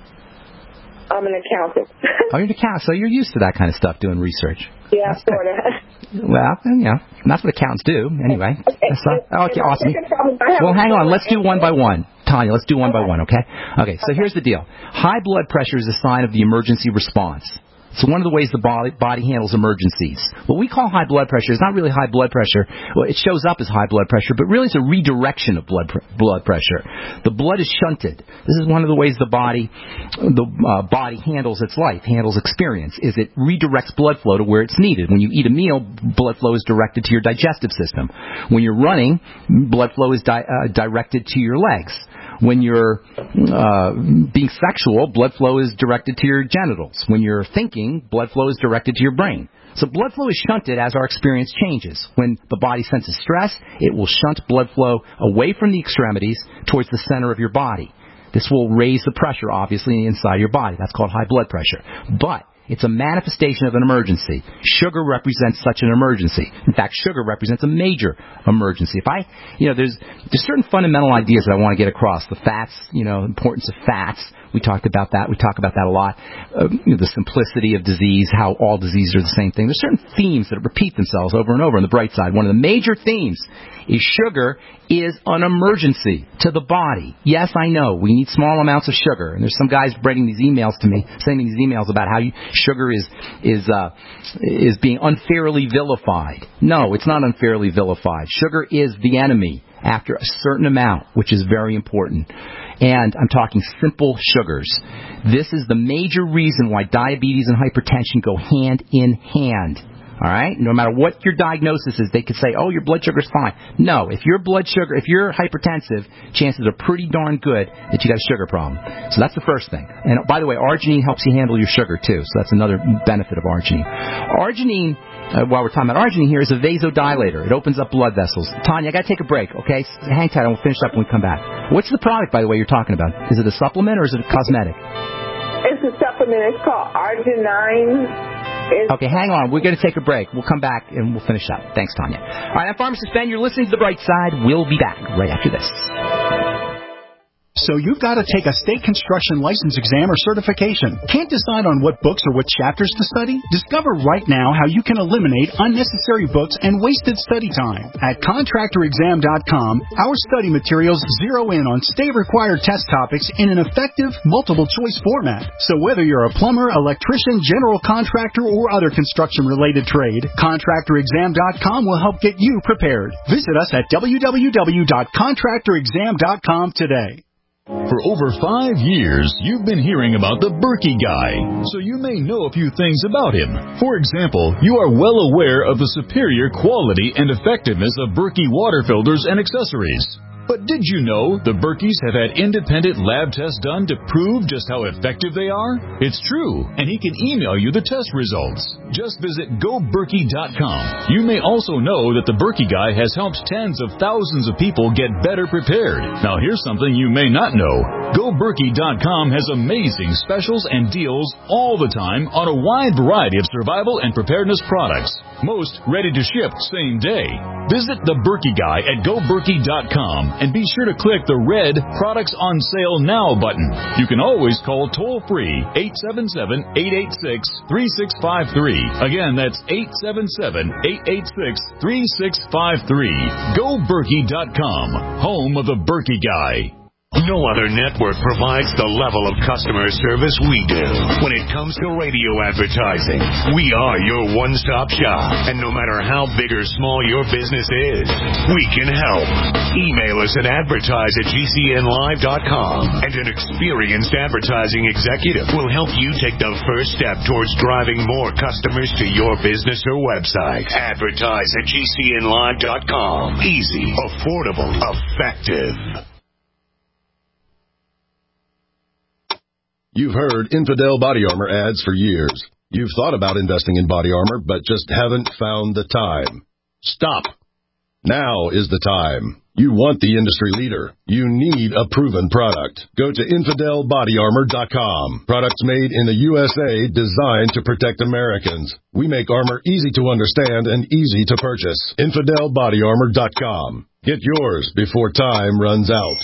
I'm an accountant. Oh, you're an accountant, so you're used to that kind of stuff, doing research. Yeah, sort of. Well, yeah, that's what accountants do, anyway. That's not, okay, awesome. Well, hang on. Let's do one by one. Tanya, let's do one by one, okay? Okay, so here's the deal. High blood pressure is a sign of the emergency response. So one of the ways the body, body handles emergencies. What we call high blood pressure is not really high blood pressure. Well, it shows up as high blood pressure, but really it's a redirection of blood pr- blood pressure. The blood is shunted. This is one of the ways the body the uh, body handles its life, handles experience, is it redirects blood flow to where it's needed. When you eat a meal, blood flow is directed to your digestive system. When you're running, blood flow is di- uh, directed to your legs. When you're uh, being sexual, blood flow is directed to your genitals. When you're thinking, blood flow is directed to your brain. So blood flow is shunted as our experience changes. When the body senses stress, it will shunt blood flow away from the extremities towards the center of your body. This will raise the pressure, obviously, inside your body. That's called high blood pressure. But it's a manifestation of an emergency. Sugar represents such an emergency. In fact, sugar represents a major emergency. If I, you know, there's there's certain fundamental ideas that I want to get across. The fats, you know, importance of fats. We talked about that. We talk about that a lot. Uh, you know, the simplicity of disease, how all diseases are the same thing. There's certain themes that repeat themselves over and over on the bright side. One of the major themes is sugar is an emergency to the body. Yes, I know. We need small amounts of sugar. And there's some guys writing these emails to me, sending these emails about how you, sugar is is uh, is being unfairly vilified. No, it's not unfairly vilified. Sugar is the enemy after a certain amount, which is very important. And I'm talking simple sugars. This is the major reason why diabetes and hypertension go hand in hand. All right? No matter what your diagnosis is, they could say, oh, your blood sugar's fine. No, if your blood sugar, if you're hypertensive, chances are pretty darn good that you got a sugar problem. So that's the first thing. And by the way, arginine helps you handle your sugar, too. So that's another benefit of arginine. Arginine, uh, while we're talking about arginine here, is a vasodilator. It opens up blood vessels. Tanya, I got to take a break, okay? Hang tight, and we'll finish up when we come back. What's the product, by the way, you're talking about? Is it a supplement or is it a cosmetic? It's a supplement. It's called Arginine. It's okay, hang on. We're going to take a break. We'll come back and we'll finish up. Thanks, Tanya. All right, I'm Pharmacist Ben. You're listening to The Bright Side. We'll be back right after this. So you've got to take a state construction license exam or certification. Can't decide on what books or what chapters to study? Discover right now how you can eliminate unnecessary books and wasted study time. At contractor exam dot com, our study materials zero in on state-required test topics in an effective, multiple-choice format. So whether you're a plumber, electrician, general contractor, or other construction-related trade, contractor exam dot com will help get you prepared. Visit us at w w w dot contractor exam dot com today. For over five years, you've been hearing about the Berkey Guy, so you may know a few things about him. For example, you are well aware of the superior quality and effectiveness of Berkey water filters and accessories. But did you know the Berkeys have had independent lab tests done to prove just how effective they are? It's true, and he can email you the test results. Just visit go berkey dot com. You may also know that the Berkey Guy has helped tens of thousands of people get better prepared. Now here's something you may not know. go berkey dot com has amazing specials and deals all the time on a wide variety of survival and preparedness products. Most ready to ship same day. Visit the Berkey Guy at go berkey dot com. And be sure to click the red Products on Sale Now button. You can always call toll-free eight seven seven, eight eight six, three six five three. Again, that's eight seven seven, eight eight six, three six five three. go berkey dot com, home of the Berkey Guy. No other network provides the level of customer service we do. When it comes to radio advertising, we are your one-stop shop. And no matter how big or small your business is, we can help. Email us at advertise at g c n live dot com, and an experienced advertising executive will help you take the first step towards driving more customers to your business or website. Advertise at g c n live dot com. Easy, affordable, effective. You've heard Infidel Body Armor ads for years. You've thought about investing in body armor, but just haven't found the time. Stop. Now is the time. You want the industry leader. You need a proven product. Go to infidel body armor dot com. Products made in the U S A designed to protect Americans. We make armor easy to understand and easy to purchase. infidel body armor dot com. Get yours before time runs out.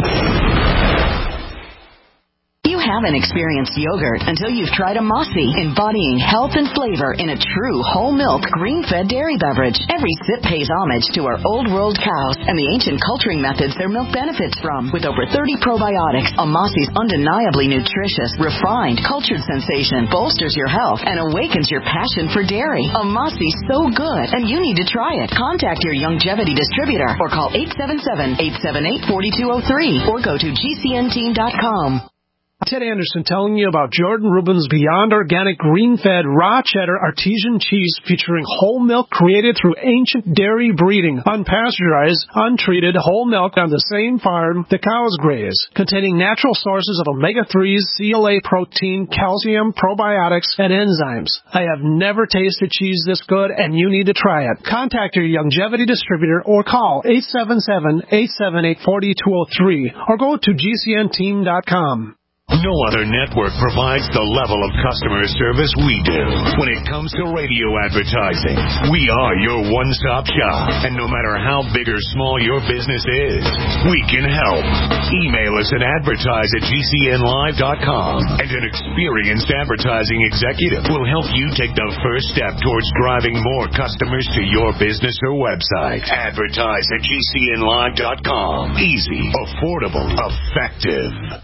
You haven't experienced yogurt until you've tried a Mossy, embodying health and flavor in a true whole milk, green-fed dairy beverage. Every sip pays homage to our old world cows and the ancient culturing methods their milk benefits from. With over thirty probiotics, a Mossy's undeniably nutritious, refined, cultured sensation bolsters your health and awakens your passion for dairy. A Mossy's so good, and you need to try it. Contact your Youngevity distributor or call eight seven seven, eight seven eight, four two zero three or go to G C N team dot com. Ted Anderson telling you about Jordan Rubin's Beyond Organic Green-Fed Raw Cheddar Artesian Cheese featuring whole milk created through ancient dairy breeding, unpasteurized, untreated whole milk on the same farm the cows graze, containing natural sources of omega threes, C L A protein, calcium, probiotics, and enzymes. I have never tasted cheese this good, and you need to try it. Contact your Youngevity distributor or call eight seven seven, eight seven eight, four two zero three or go to G C N team dot com. No other network provides the level of customer service we do. When it comes to radio advertising, we are your one-stop shop. And no matter how big or small your business is, we can help. Email us at advertise at G C N live dot com, and an experienced advertising executive will help you take the first step towards driving more customers to your business or website. Advertise at G C N live dot com. Easy, affordable, effective.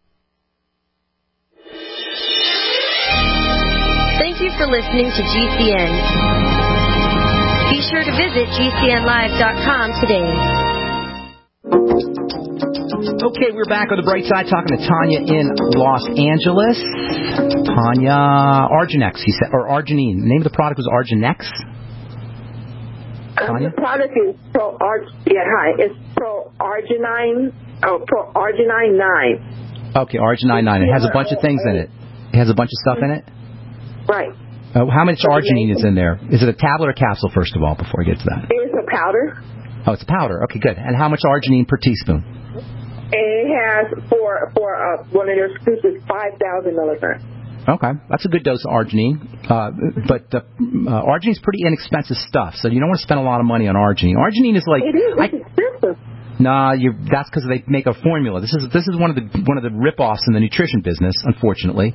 Thank you for listening to G C N. Be sure to visit G C N live dot com today. Okay, we're back on the bright side talking to Tanya in Los Angeles. Tanya Arginex, he said, or Arginine. The name of the product was Arginex? Um, the product is Pro Arg. Yeah, hi. It's Pro Arginine. Oh, Pro Arginine nine. Okay, Arginine nine. It has a bunch of things in it. It has a bunch of stuff in it? Right. Uh, how much arginine is in there? Is it a tablet or capsule, first of all, before I get to that? It's a powder. Oh, it's a powder. Okay, good. And how much arginine per teaspoon? It has, for for uh, one of their scoops, is five thousand milligrams. Okay, that's a good dose of arginine. Uh, but the, uh, arginine is pretty inexpensive stuff, so you don't want to spend a lot of money on arginine. Arginine is like... It is. I, It's expensive. Nah, you, that's because they make a formula. This is this is one of the one of the rip-offs in the nutrition business, unfortunately.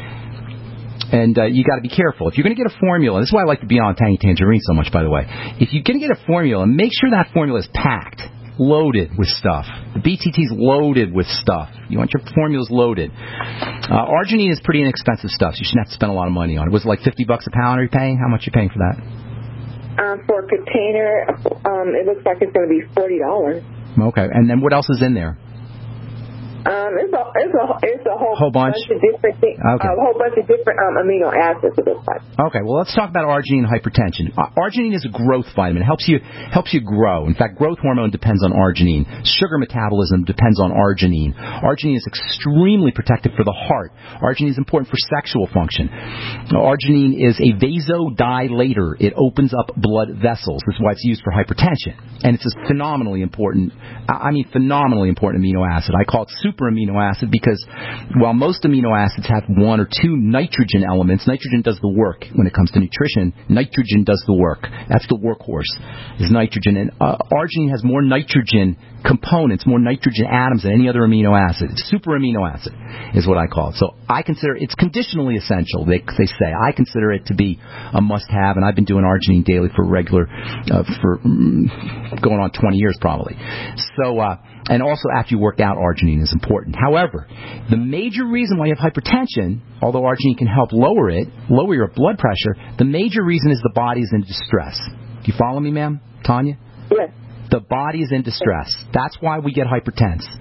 And uh, you got to be careful. If you're going to get a formula, this is why I like to be on Tangy Tangerine so much, by the way. If you're going to get a formula, make sure that formula is packed, loaded with stuff. The B T T's loaded with stuff. You want your formulas loaded. Uh, arginine is pretty inexpensive stuff, so you shouldn't have to spend a lot of money on it. Was it like fifty bucks a pound are you paying? How much are you paying for that? Um, for a container, um, it looks like it's going to be forty dollars. Okay, and then what else is in there? Um, it's a it's a it's a whole, whole bunch? bunch of different things. Okay. A whole bunch of different um, amino acids. It looks like. Okay, well let's talk about arginine and hypertension. Uh, arginine is a growth vitamin. It helps you helps you grow. In fact, growth hormone depends on arginine. Sugar metabolism depends on arginine. Arginine is extremely protective for the heart. Arginine is important for sexual function. Now, arginine is a vasodilator. It opens up blood vessels. This is why it's used for hypertension. And it's a phenomenally important, I mean phenomenally important amino acid. I call it super amino acid because while most amino acids have one or two nitrogen elements, nitrogen does the work when it comes to nutrition. Nitrogen does the work. That's the workhorse, is nitrogen. And uh, arginine has more nitrogen components, more nitrogen atoms than any other amino acid. It's super amino acid is what I call it. So I consider it's conditionally essential, they, they say. I consider it to be a must-have, and I've been doing arginine daily for regular, uh, for mm, going on twenty years probably. So, uh, and also after you work out, arginine is important. However, the major reason why you have hypertension, although arginine can help lower it, lower your blood pressure, the major reason is the body is in distress. Do you follow me, ma'am, Tanya? Yes. The body is in distress. That's why we get hypertense.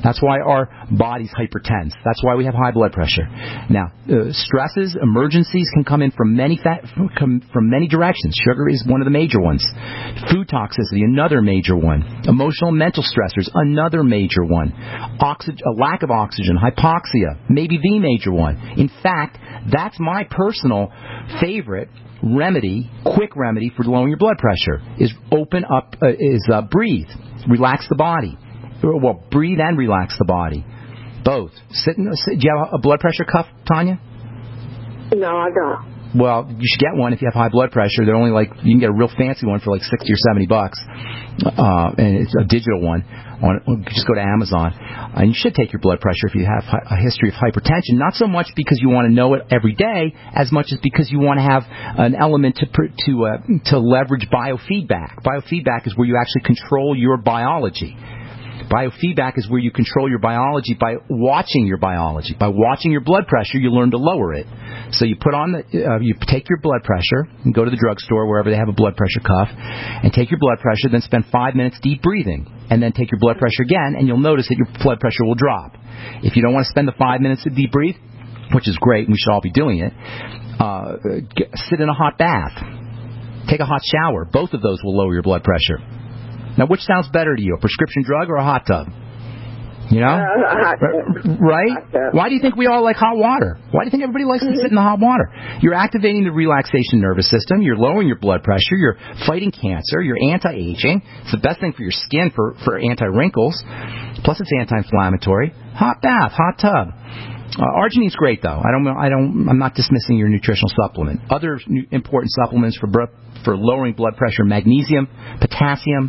That's why our body's hypertense. That's why we have high blood pressure. Now, uh, stresses, emergencies can come in from many fat, from, from many directions. Sugar is one of the major ones. Food toxicity, another major one. Emotional and mental stressors, another major one. Oxygen, a lack of oxygen, hypoxia, maybe the major one. In fact, that's my personal favorite remedy, quick remedy for lowering your blood pressure is open up, uh, is uh, breathe, relax the body. Well, breathe and relax the body. Both. Sit in, sit, do you have a blood pressure cuff, Tanya? No, I don't. Well, you should get one if you have high blood pressure. They're only like, you can get a real fancy one for like sixty or seventy bucks. Uh, and it's a digital one. On, just go to Amazon. And you should take your blood pressure if you have a history of hypertension. Not so much because you want to know it every day, as much as because you want to have an element to to uh, to leverage biofeedback. Biofeedback is where you actually control your biology. Biofeedback is where you control your biology by watching your biology. By watching your blood pressure, you learn to lower it. So you put on the, uh, you take your blood pressure and go to the drugstore wherever they have a blood pressure cuff, and take your blood pressure. Then spend five minutes deep breathing, and then take your blood pressure again, and you'll notice that your blood pressure will drop. If you don't want to spend the five minutes to deep breathe, which is great, and we should all be doing it, uh, get, sit in a hot bath, take a hot shower. Both of those will lower your blood pressure. Now, which sounds better to you, a prescription drug or a hot tub? You know? Uh, hot tub. Right? Hot tub. Why do you think we all like hot water? Why do you think everybody likes to sit in the hot water? You're activating the relaxation nervous system. You're lowering your blood pressure. You're fighting cancer. You're anti-aging. It's the best thing for your skin for, for anti-wrinkles. Plus, it's anti-inflammatory. Hot bath, hot tub. Uh, Arginine's great, though. I don't. I don't. I'm not dismissing your nutritional supplement. Other new, important supplements for for lowering blood pressure: magnesium, potassium,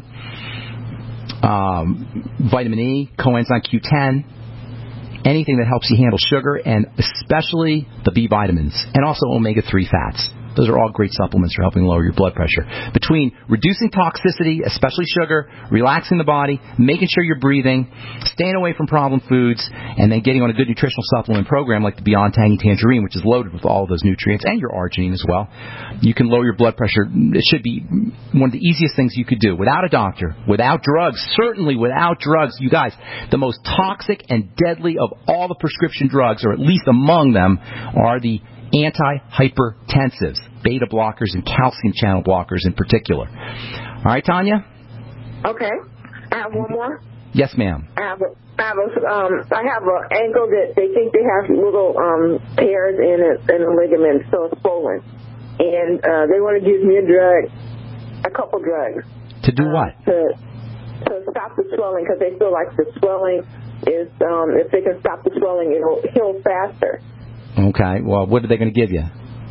um, vitamin E, coenzyme Q ten, anything that helps you handle sugar, and especially the B vitamins, and also omega three fats. Those are all great supplements for helping lower your blood pressure. Between reducing toxicity, especially sugar, relaxing the body, making sure you're breathing, staying away from problem foods, and then getting on a good nutritional supplement program like the Beyond Tangy Tangerine, which is loaded with all of those nutrients, and your arginine as well, you can lower your blood pressure. It should be one of the easiest things you could do without a doctor, without drugs, certainly without drugs. You guys, the most toxic and deadly of all the prescription drugs, or at least among them, are the anti-hypertensives, beta blockers and calcium channel blockers in particular. All right, Tanya? Okay. I have one more. Yes, ma'am. I have a, I have a, um, I have an ankle that they think they have little um, tears in it, in the ligament, so it's swollen. And uh, they want to give me a drug, a couple drugs. To do what? Uh, to, to stop the swelling, because they feel like the swelling is, um, if they can stop the swelling, it'll heal faster. Okay. Well, what are they going to give you?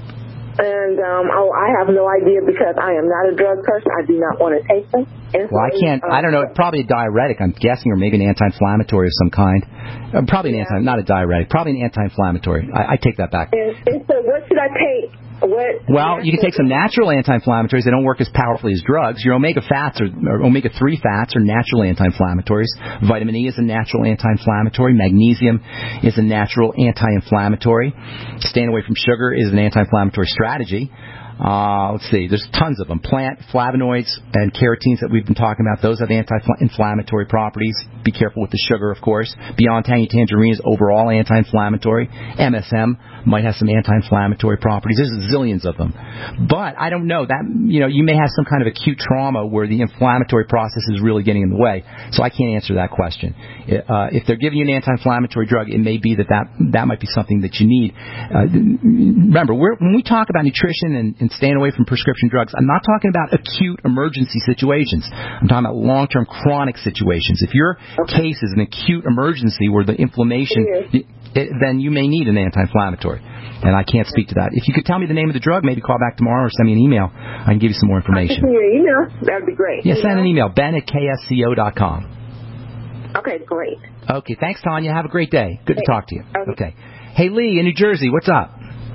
And um, oh, I have no idea because I am not a drug person. I do not want to take them. And well, I can't. Um, I don't know. Probably a diuretic, I'm guessing, or maybe an anti-inflammatory of some kind. Uh, probably an yeah. anti, not a diuretic. Probably an anti-inflammatory. I, I take that back. And, and so, what should I take? What? Well, you can take some natural anti-inflammatories. They don't work as powerfully as drugs. Your omega fats or, or omega three fats are natural anti-inflammatories. Vitamin E is a natural anti-inflammatory. Magnesium is a natural anti-inflammatory. Staying away from sugar is an anti-inflammatory strategy. Uh, let's see, there's tons of them. Plant flavonoids and carotenes that we've been talking about, those have anti-inflammatory properties. Be careful with the sugar, of course. Beyond Tangy Tangerine is overall anti-inflammatory. M S M might have some anti-inflammatory properties. There's zillions of them. But I don't know. That, you know, you may have some kind of acute trauma where the inflammatory process is really getting in the way. So I can't answer that question. Uh, if they're giving you an anti-inflammatory drug, it may be that that, that might be something that you need. Uh, remember, we're, when we talk about nutrition and, and staying away from prescription drugs, I'm not talking about acute emergency situations. I'm talking about long-term chronic situations. If your okay. case is an acute emergency where the inflammation, it, it, then you may need an anti-inflammatory. And I can't speak to that. If you could tell me the name of the drug, maybe call back tomorrow or send me an email. I can give you some more information. Send me your email. That would be great. Yeah, send an email. Ben at K S C O dot com. Okay, great. Okay, thanks, Tanya. Have a great day. Good to talk to you. Okay. okay. Hey, Lee in New Jersey, what's up?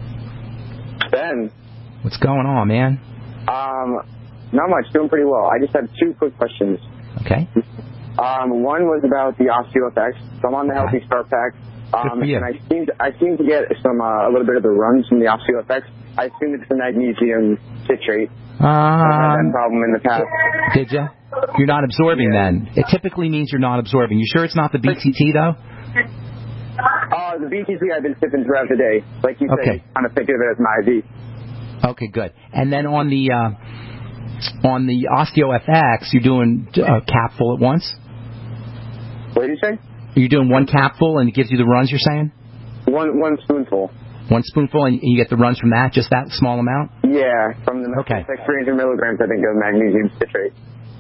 Ben. What's going on, man? Um, not much. Doing pretty well. I just have two quick questions. Okay. Um, one was about the OsteoFX. So I'm on the Healthy Start Pack. Um, and I seem to, I seem to get some uh, a little bit of the runs from the OsteoFX. I assume it's the magnesium citrate. Um, I had that problem in the past. Did you? You're not absorbing yeah. then. It typically means you're not absorbing. You sure it's not the B T T, though? Uh, the B T T I've been sipping throughout the day. Like you said, okay. kind of think of it as my I V. Okay, good. And then on the uh, on the OsteoFX, you're doing a capful at once? What did you say? You're doing one capful and it gives you the runs, you're saying? One one spoonful. One spoonful, and you get the runs from that, just that small amount? Yeah, from the okay. It's like three hundred milligrams, I think, of magnesium citrate.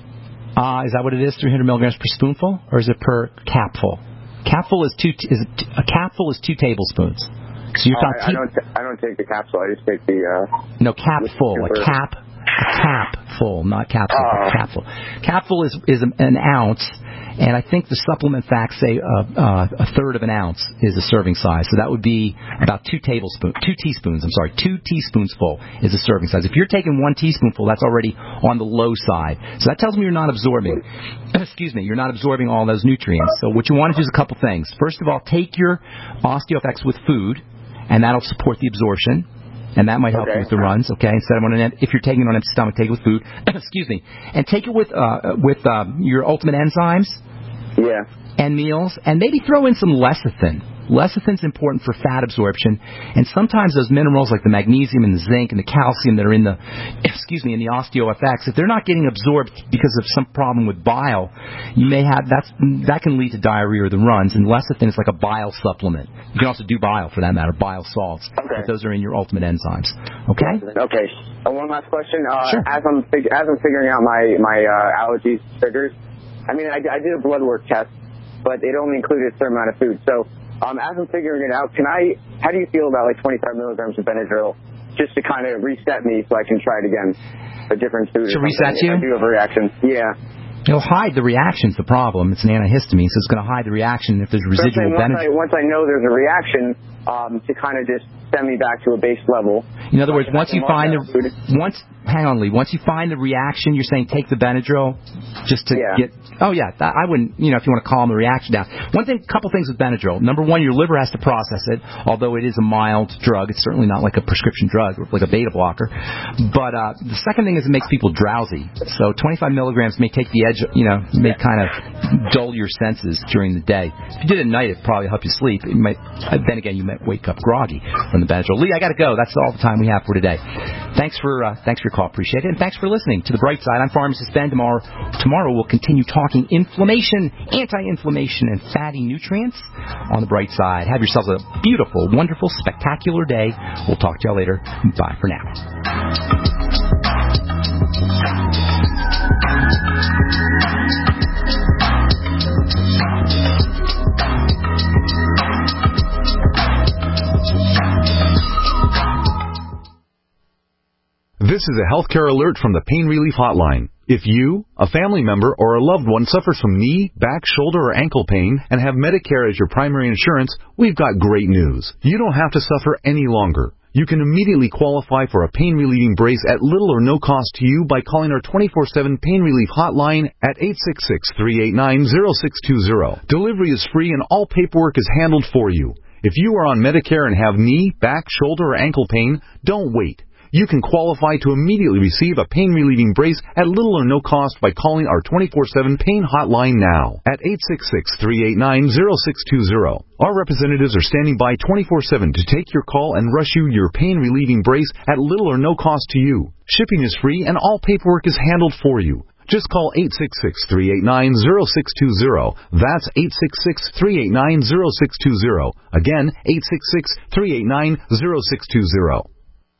Uh, is that what it is, three hundred milligrams per spoonful, or is it per capful? Capful is two. Is it, a capful is two tablespoons. So you're uh, talking. I, I don't. T- I don't take the capsule. I just take the. Uh, no, capful. A cap. A capful, not capsule. Uh, capful. Capful is is an ounce, and I think the supplement facts say uh, uh, a third of an ounce is a serving size. So that would be about two tablespoons, two teaspoons. I'm sorry, two teaspoons full is a serving size. If you're taking one teaspoonful, that's already on the low side. So that tells me you're not absorbing. Excuse me, you're not absorbing all those nutrients. So what you want to do is a couple things. First of all, take your OsteoFX with food, and that'll support the absorption. And that might help okay. you with the runs, okay? Instead of on an, if you're taking it on an empty stomach, take it with food. Excuse me. And take it with uh, with uh, your Ultimate Enzymes. Yeah. And meals. And maybe throw in some lecithin. Lecithin's important for fat absorption. And sometimes those minerals like the magnesium and the zinc and the calcium that are in the, excuse me, in the OsteoFX, if they're not getting absorbed because of some problem with bile, you may have, that's, that can lead to diarrhea or the runs. And lecithin is like a bile supplement. You can also do bile for that matter, bile salts. Okay. If those are in your Ultimate Enzymes. Okay? Okay. Uh, one last question. Uh, sure. As I'm fig- as I'm figuring out my my uh, allergies triggers, I mean, I, I did a blood work test, but it only included a certain amount of food. So um, as I'm figuring it out, can I? How do you feel about like twenty-five milligrams of Benadryl, just to kind of reset me so I can try it again, a different food? To reset you? If I do have a reaction. Yeah. It'll hide the reaction's the problem. It's an antihistamine, so it's going to hide the reaction if there's residual once Benadryl. I, once I know there's a reaction, um, to kind of just send me back to a base level. In other words, once you find the food. once hang on, Lee. Once you find the reaction, you're saying take the Benadryl just to yeah. get. Oh yeah, that, I wouldn't. You know, if you want to calm the reaction down. One thing, couple things with Benadryl. Number one, your liver has to process it. Although it is a mild drug, it's certainly not like a prescription drug, like a beta blocker. But uh, the second thing is it makes people drowsy. So twenty-five milligrams may take the edge. You know, may kind of dull your senses during the day. If you did it at night, it probably help you sleep. It might. Then again, you might wake up groggy from the Benadryl. Lee, I got to go. That's all the time we have for today. Thanks for uh, thanks for your call. Appreciate it. And thanks for listening to The Bright Side. I'm Pharmacist Ben. Tomorrow, tomorrow we'll continue talking inflammation, anti-inflammation, and fatty nutrients on The Bright Side. Have yourselves a beautiful, wonderful, spectacular day. We'll talk to you later. Bye for now. This is a healthcare alert from the Pain Relief Hotline. If you, a family member, or a loved one suffers from knee, back, shoulder, or ankle pain and have Medicare as your primary insurance, we've got great news. You don't have to suffer any longer. You can immediately qualify for a pain-relieving brace at little or no cost to you by calling our twenty-four seven Pain Relief Hotline at eight six six, three eight nine, zero six two zero. Delivery is free and all paperwork is handled for you. If you are on Medicare and have knee, back, shoulder, or ankle pain, don't wait. You can qualify to immediately receive a pain-relieving brace at little or no cost by calling our twenty-four seven Pain Hotline now at eight six six, three eight nine, zero six two zero. Our representatives are standing by twenty-four seven to take your call and rush you your pain-relieving brace at little or no cost to you. Shipping is free and all paperwork is handled for you. Just call eight six six, three eight nine, zero six two zero. That's eight six six, three eight nine, zero six two zero. Again, eight six six, three eight nine, zero six two zero.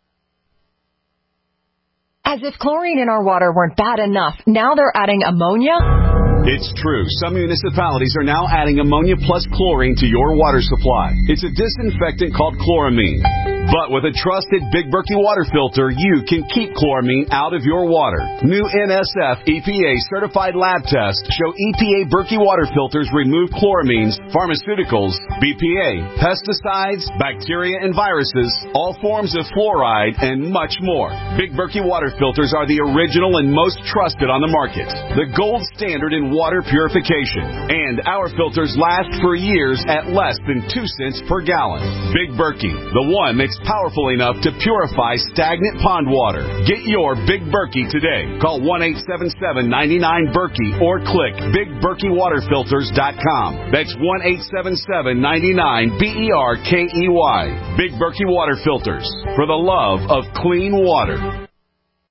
As if chlorine in our water weren't bad enough, now they're adding ammonia? It's true. Some municipalities are now adding ammonia plus chlorine to your water supply. It's a disinfectant called chloramine. But with a trusted Big Berkey water filter, you can keep chloramine out of your water. New N S F E P A certified lab tests show E P A Berkey water filters remove chloramines, pharmaceuticals, B P A, pesticides, bacteria and viruses, all forms of fluoride, and much more. Big Berkey water filters are the original and most trusted on the market. The gold standard in water purification. And our filters last for years at less than two cents per gallon. Big Berkey, the one that It's powerful enough to purify stagnant pond water. Get your Big Berkey today. Call one eight seven seven, nine nine, Berkey or click big berkey water filters dot com. That's one eight seven seven, nine nine, B E R K E Y. Big Berkey Water Filters, for the love of clean water.